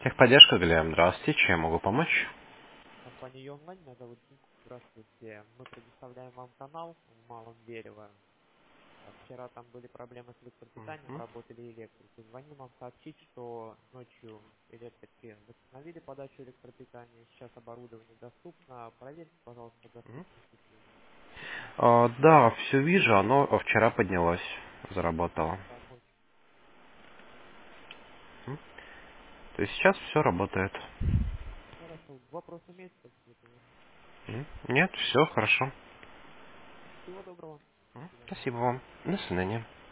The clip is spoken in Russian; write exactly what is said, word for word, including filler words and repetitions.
Техподдержка, Глеб. Здравствуйте. Чем могу помочь? Компания Онлайн, меня зовут Дим. Здравствуйте. Мы предоставляем вам канал в Малом Дерево. А Вчера там были проблемы с электропитанием, Мгм. работали электрики. Звоним вам сообщить, что ночью электрики восстановили подачу электропитания. Сейчас оборудование доступно. Проверьте, пожалуйста, Мгм. доступность услуги. А, да, все вижу. Оно вчера поднялось, заработало. Так, очень Мгм. То есть сейчас все работает. хорошо. Вопрос имеется какие-то? Мгм. Нет, все хорошо. Всего доброго. До Мгм. свидания. Спасибо вам. До свидания.